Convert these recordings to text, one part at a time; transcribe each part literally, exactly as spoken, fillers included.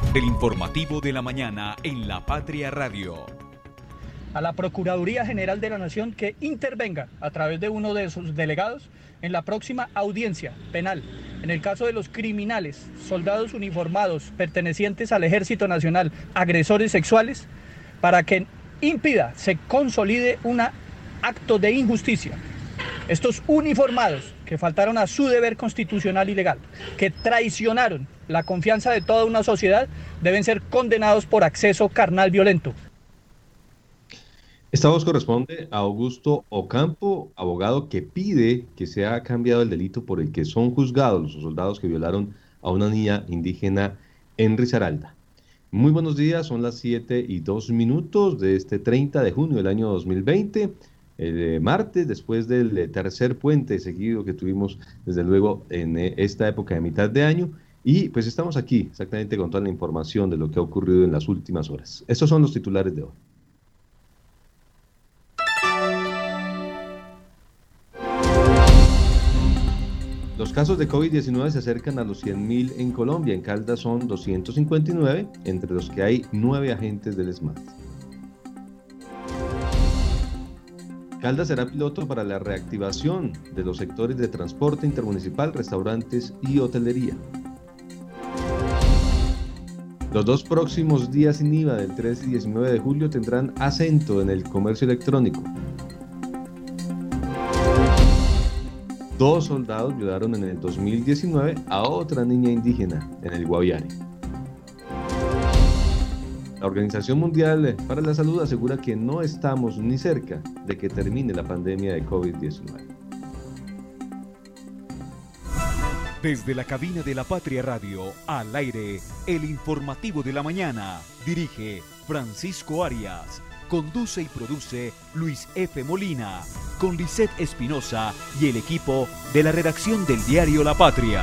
El informativo de la mañana en La Patria Radio. A la Procuraduría General de la Nación que intervenga a través de uno de sus delegados en la próxima audiencia penal en el caso de los criminales, soldados uniformados pertenecientes al Ejército Nacional, agresores sexuales, para que impida, se consolide un acto de injusticia. Estos uniformados que faltaron a su deber constitucional y legal, que traicionaron la confianza de toda una sociedad, deben ser condenados por acceso carnal violento. Esta voz corresponde a Augusto Ocampo, abogado que pide que sea cambiado el delito por el que son juzgados los soldados que violaron a una niña indígena en Risaralda. Muy buenos días, son las siete y dos minutos de este treinta de junio del año dos mil veinte, el martes, después del tercer puente seguido que tuvimos desde luego en esta época de mitad de año, y pues estamos aquí exactamente con toda la información de lo que ha ocurrido en las últimas horas. Estos son los titulares de hoy. Los casos de COVID diecinueve se acercan a los cien mil en Colombia. En Caldas son doscientos cincuenta y nueve, entre los que hay nueve agentes del SMAT. Caldas será piloto para la reactivación de los sectores de transporte intermunicipal, restaurantes y hotelería. Los dos próximos días sin I V A del trece y diecinueve de julio tendrán acento en el comercio electrónico. Dos soldados violaron en el dos mil diecinueve a otra niña indígena en el Guaviare. La Organización Mundial para la Salud asegura que no estamos ni cerca de que termine la pandemia de COVID diecinueve. Desde la cabina de La Patria Radio, al aire, el informativo de la mañana. Dirige Francisco Arias. Conduce y produce Luis F. Molina, con Lisset Espinosa y el equipo de la redacción del diario La Patria.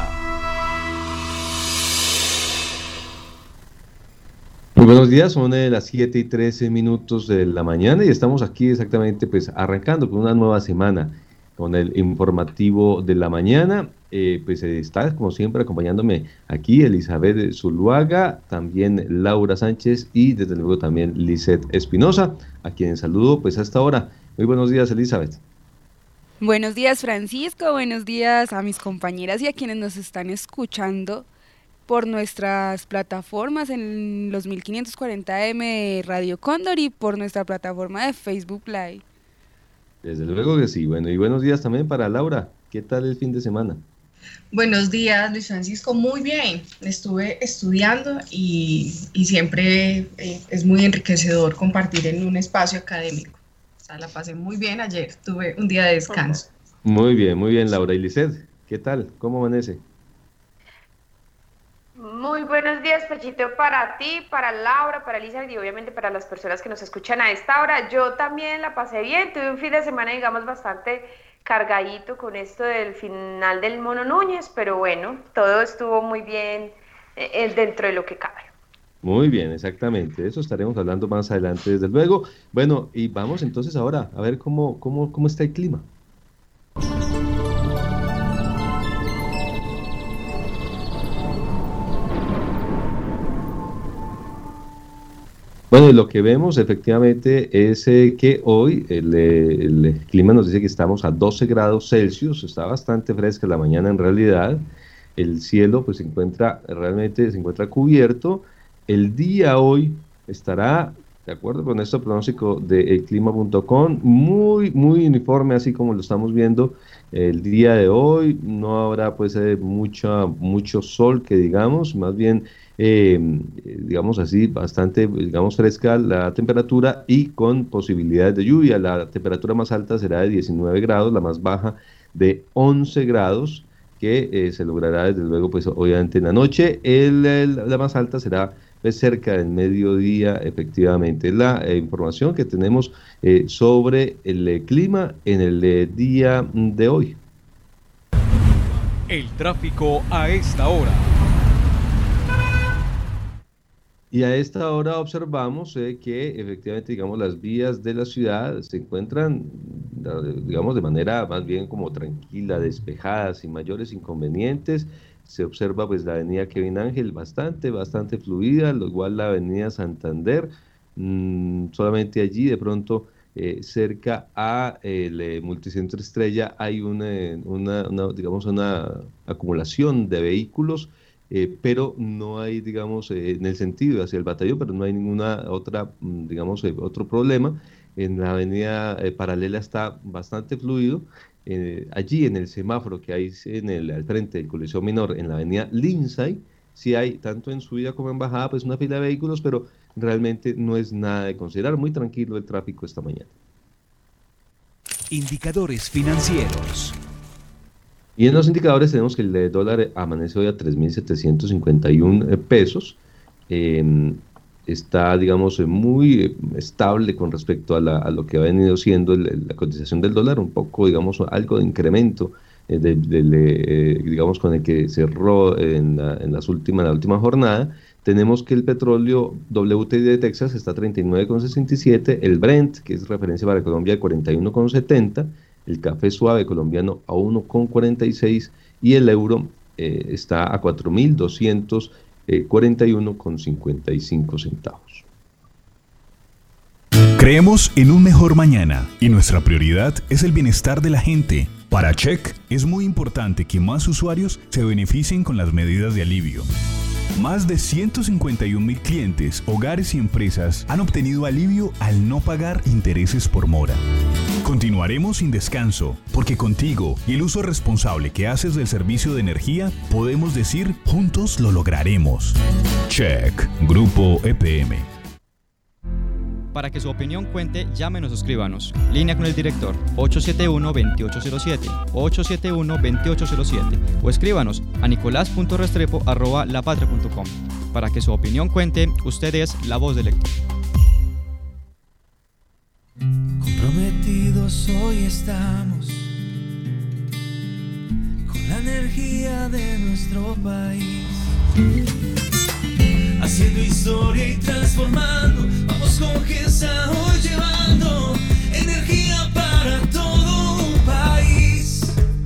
Muy buenos días, son eh, las siete y trece minutos de la mañana y estamos aquí exactamente pues arrancando con una nueva semana con el informativo de la mañana. Eh, pues eh, está como siempre acompañándome aquí Elizabeth Zuluaga, también Laura Sánchez y desde luego también Lisset Espinosa, a quien saludo pues hasta ahora. Muy buenos días, Elizabeth. Buenos días, Francisco, buenos días a mis compañeras y a quienes nos están escuchando por nuestras plataformas en los mil quinientos cuarenta eme de Radio Cóndor y por nuestra plataforma de Facebook Live. Desde luego que sí. Bueno, y buenos días también para Laura. ¿Qué tal el fin de semana? Buenos días, Luis Francisco. Muy bien. Estuve estudiando y, y siempre eh, es muy enriquecedor compartir en un espacio académico. O sea, la pasé muy bien ayer. Tuve un día de descanso. Muy bien, muy bien, Laura. Y Lisset, ¿qué tal? ¿Cómo amanece? Muy buenos días, Pechito, para ti, para Laura, para Elizabeth y obviamente para las personas que nos escuchan a esta hora. Yo también la pasé bien, tuve un fin de semana, digamos, bastante cargadito con esto del final del Mono Núñez, pero bueno, todo estuvo muy bien eh, dentro de lo que cabe. Muy bien, exactamente, de eso estaremos hablando más adelante, desde luego. Bueno, y vamos entonces ahora a ver cómo, cómo, cómo está el clima. Bueno, lo que vemos efectivamente es eh, que hoy el, el, el clima nos dice que estamos a doce grados Celsius, está bastante fresca la mañana en realidad, el cielo pues se encuentra, realmente se encuentra cubierto, el día hoy estará, de acuerdo con este pronóstico de el clima punto com, muy, muy uniforme así como lo estamos viendo el día de hoy, no habrá pues eh, mucha, mucho sol que digamos, más bien Eh, digamos así, bastante, digamos, fresca la temperatura y con posibilidades de lluvia. La temperatura más alta será de diecinueve grados, la más baja de once grados, que eh, se logrará desde luego, pues obviamente en la noche. El, el, la más alta será pues, cerca del mediodía, efectivamente. La eh, información que tenemos eh, sobre el eh, clima en el eh, día de hoy. El tráfico a esta hora. Y a esta hora observamos eh, que efectivamente, digamos, las vías de la ciudad se encuentran, digamos, de manera más bien como tranquila, despejada, sin mayores inconvenientes. Se observa pues la avenida Kevin Ángel bastante, bastante fluida, lo igual la avenida Santander, mmm, solamente allí de pronto eh, cerca a el eh, Multicentro Estrella hay una, una, una, digamos, una acumulación de vehículos. Eh, pero no hay, digamos, eh, en el sentido hacia el batallón, pero no hay ninguna otra, mm, digamos, eh, otro problema. En la avenida eh, paralela está bastante fluido. Eh, allí en el semáforo que hay en el, al frente del Coliseo Menor, en la avenida Lindsay, sí hay, tanto en subida como en bajada, pues una fila de vehículos, pero realmente no es nada de considerar. Muy tranquilo el tráfico esta mañana. Indicadores financieros. Y en los indicadores tenemos que el dólar amanece hoy a tres mil setecientos cincuenta y uno pesos. Eh, está, digamos, muy estable con respecto a, la, a lo que ha venido siendo el, la cotización del dólar, un poco, digamos, algo de incremento, eh, de, de, de, eh, digamos, con el que cerró en la, en las últimas, la última jornada. Tenemos que el petróleo W T I de Texas está a treinta y nueve con sesenta y siete, el Brent, que es referencia para Colombia, a cuarenta y uno con setenta, el café suave colombiano a uno con cuarenta y seis y el euro eh, está a cuatro mil doscientos cuarenta y uno con cincuenta y cinco centavos. Creemos en un mejor mañana y nuestra prioridad es el bienestar de la gente. Para Check es muy importante que más usuarios se beneficien con las medidas de alivio. Más de ciento cincuenta y un mil clientes, hogares y empresas han obtenido alivio al no pagar intereses por mora. Continuaremos sin descanso, porque contigo y el uso responsable que haces del servicio de energía, podemos decir, juntos lo lograremos. Check, Grupo E P M. Para que su opinión cuente, llámenos o escríbanos. Línea con el director ocho siete uno, dos ocho cero siete, ocho siete uno, dos ocho cero siete o escríbanos a nicolás punto restrepo arroba lapatria punto com. Para que su opinión cuente, usted es la voz del lector. Comprometidos hoy estamos con la energía de nuestro país, haciendo historia y transformando. Vamos con Gensa hoy llevando energía para todo un país.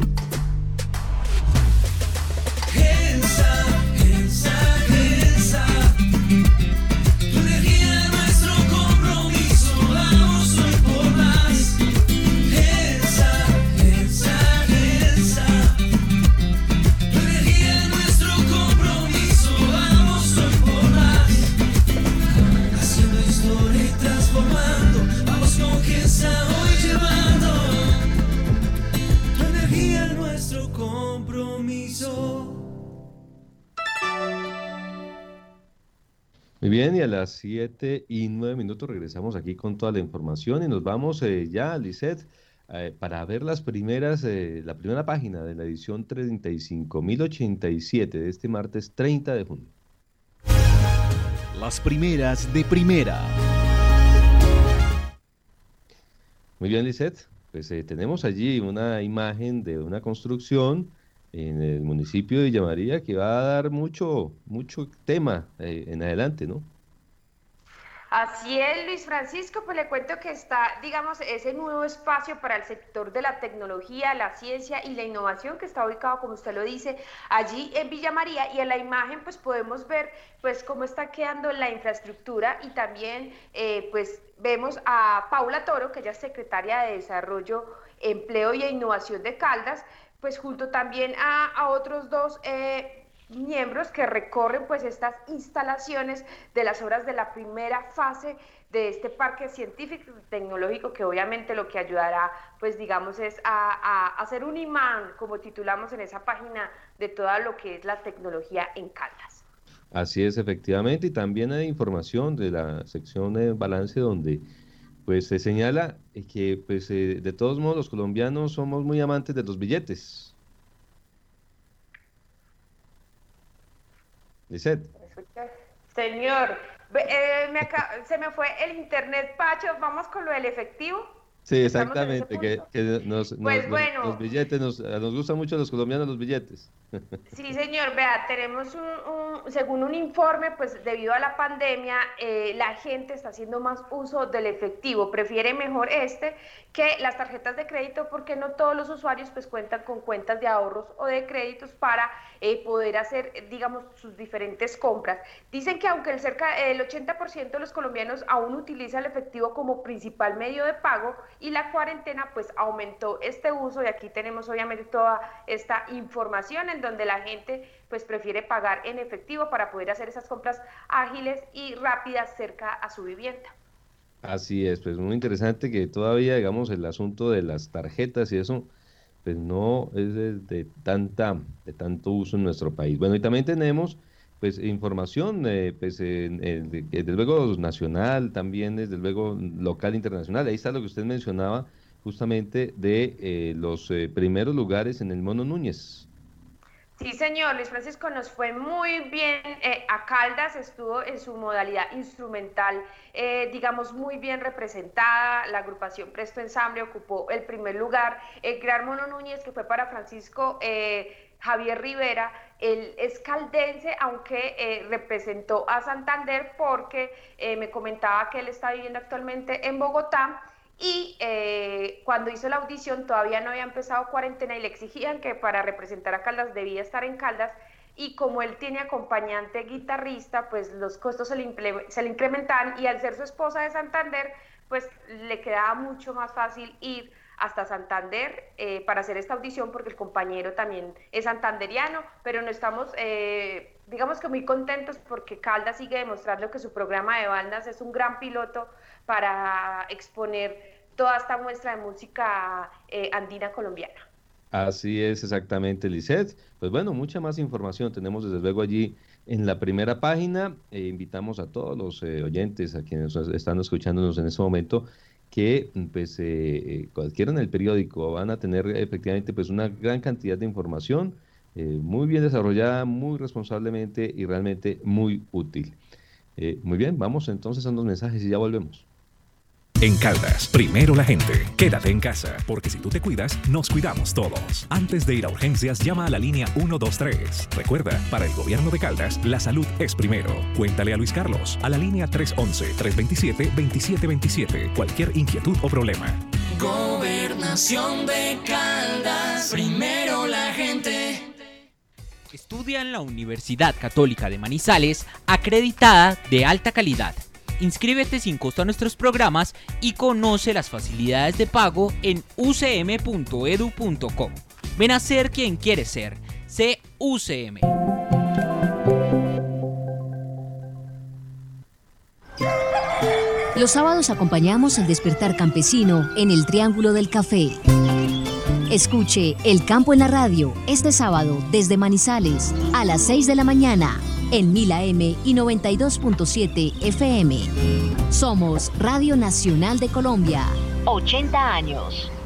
Gensa, Gensa, Gensa, tu energía es nuestro compromiso. Vamos hoy por más. Gensa, Gensa, Gensa, tu energía es nuestro compromiso. Vamos hoy por más. Haciendo historia y transformando. Vamos con Gensa hoy llevando tu energía es nuestro compromiso. Muy bien, y a las siete y nueve minutos regresamos aquí con toda la información y nos vamos eh, ya, Lisette, eh, para ver las primeras, eh, la primera página de la edición treinta y cinco mil ochenta y siete de este martes treinta de junio. Las primeras de primera. Muy bien, Lisette, pues eh, tenemos allí una imagen de una construcción en el municipio de Villa María que va a dar mucho, mucho tema eh, en adelante, ¿no? Así es, Luis Francisco, pues le cuento que está, digamos, ese nuevo espacio para el sector de la tecnología, la ciencia y la innovación que está ubicado, como usted lo dice, allí en Villa María, y en la imagen pues podemos ver pues cómo está quedando la infraestructura y también eh, pues vemos a Paula Toro, que ella es secretaria de Desarrollo, Empleo y Innovación de Caldas, pues junto también a, a otros dos eh, miembros que recorren pues estas instalaciones de las obras de la primera fase de este parque científico y tecnológico, que obviamente lo que ayudará pues digamos es a, a, a hacer un imán, como titulamos en esa página, de todo lo que es la tecnología en Caldas. Así es, efectivamente, y también hay información de la sección de balance donde pues se señala que pues eh, de todos modos los colombianos somos muy amantes de los billetes. Lisette. Señor, eh, me acá, se me fue el internet, Pacho, vamos con lo del efectivo. Sí, exactamente, que, que nos, pues nos, bueno. los, los billetes, nos, nos gustan mucho a los colombianos los billetes. Sí, señor, vea, tenemos un, un, según un informe, pues debido a la pandemia, eh, la gente está haciendo más uso del efectivo, prefiere mejor este que las tarjetas de crédito, porque no todos los usuarios pues cuentan con cuentas de ahorros o de créditos para eh, poder hacer, digamos, sus diferentes compras. Dicen que aunque el, cerca, el ochenta por ciento de los colombianos aún utiliza el efectivo como principal medio de pago, y la cuarentena pues aumentó este uso, y aquí tenemos obviamente toda esta información en donde la gente pues prefiere pagar en efectivo para poder hacer esas compras ágiles y rápidas cerca a su vivienda. Así es, pues muy interesante que todavía, digamos, el asunto de las tarjetas y eso, pues no es de, de tanta, de tanto uso en nuestro país. Bueno, y también tenemos pues información, eh, pues en, en, de, desde luego nacional, también desde luego local, internacional. Ahí está lo que usted mencionaba justamente de eh, los eh, primeros lugares en el Mono Núñez. Sí, señor, Luis Francisco, nos fue muy bien eh, a Caldas, estuvo en su modalidad instrumental, eh, digamos, muy bien representada. La agrupación Presto Ensamble ocupó el primer lugar. El Gran Mono Núñez, que fue para Francisco eh, Javier Rivera, él es caldense, aunque eh, representó a Santander, porque eh, me comentaba que él está viviendo actualmente en Bogotá. Y eh, cuando hizo la audición todavía no había empezado cuarentena y le exigían que para representar a Caldas debía estar en Caldas, y como él tiene acompañante guitarrista, pues los costos se le, se le incrementaban, y al ser su esposa de Santander, pues le quedaba mucho más fácil ir hasta Santander eh, para hacer esta audición, porque el compañero también es santanderiano, pero no estamos, eh, digamos que muy contentos, porque Caldas sigue demostrando que su programa de bandas es un gran piloto para exponer toda esta muestra de música eh, andina colombiana. Así es, exactamente, Lisette. Pues bueno, mucha más información tenemos desde luego allí en la primera página. Eh, invitamos a todos los eh, oyentes, a quienes están escuchándonos en este momento, que pues eh, cualquiera en el periódico van a tener efectivamente pues una gran cantidad de información eh, muy bien desarrollada, muy responsablemente y realmente muy útil. Eh, muy bien, vamos entonces a unos mensajes y ya volvemos. En Caldas, primero la gente. Quédate en casa, porque si tú te cuidas, nos cuidamos todos. Antes de ir a urgencias, llama a la línea uno dos tres. Recuerda, para el gobierno de Caldas, la salud es primero. Cuéntale a Luis Carlos, a la línea tres once, tres veintisiete, veintisiete veintisiete. Cualquier inquietud o problema. Gobernación de Caldas, primero la gente. Estudia en la Universidad Católica de Manizales, acreditada de alta calidad. Inscríbete sin costo a nuestros programas y conoce las facilidades de pago en u c m punto e d u punto co. Ven a ser quien quieres ser. Sé U C M. Los sábados acompañamos el despertar campesino en el Triángulo del Café. Escuche El Campo en la Radio este sábado desde Manizales a las seis de la mañana. En mil A M y noventa y dos punto siete F M. Somos Radio Nacional de Colombia. ochenta años.